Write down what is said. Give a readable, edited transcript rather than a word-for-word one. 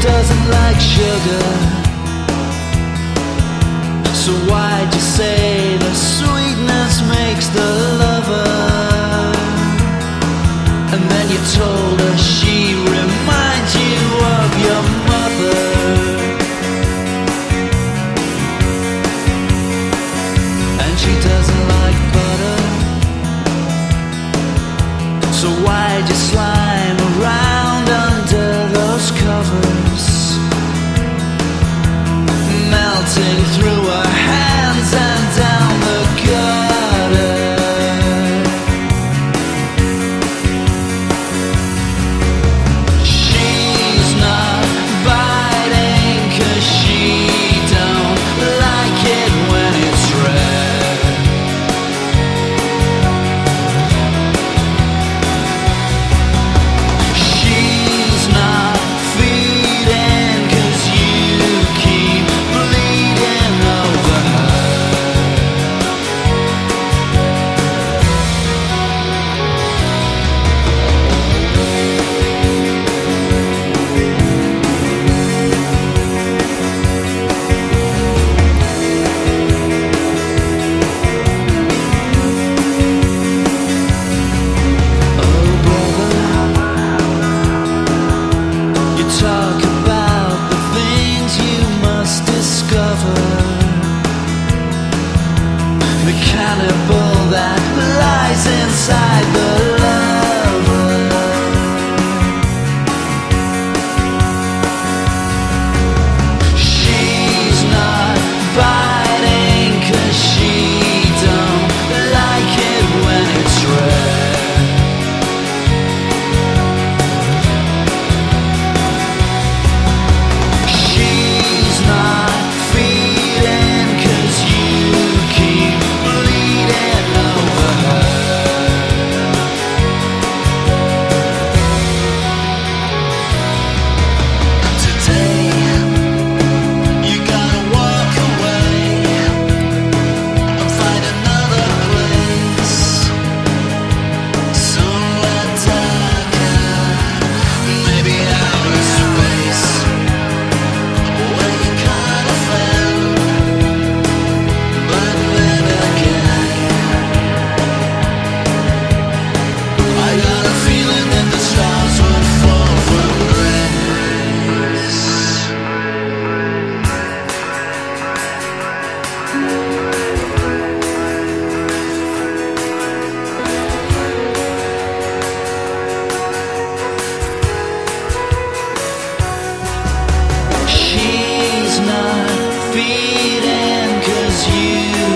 doesn't like sugar. So why'd you say the sweetness makes the lover? And then you told her she reminds you of your mother. And she doesn't like butter. So why'd you slime around under those covers? Melting through her hands and down the gutter. She's not biting 'cause she don't like it when it's red. She's not feeding 'cause you keep bleeding over her. Oh brother, you talk about the things you must discover. The cannibal that lies inside the lover. She's not biting 'cause she don't like it when it's red. She's not feeding 'cause you keep bleeding over her. Today, you gotta walk away and find another place, somewhere darker, maybe outer space, where you kinda fell. But then again, I got a feeling that the stars would fall from grace. She's not feeding 'cause you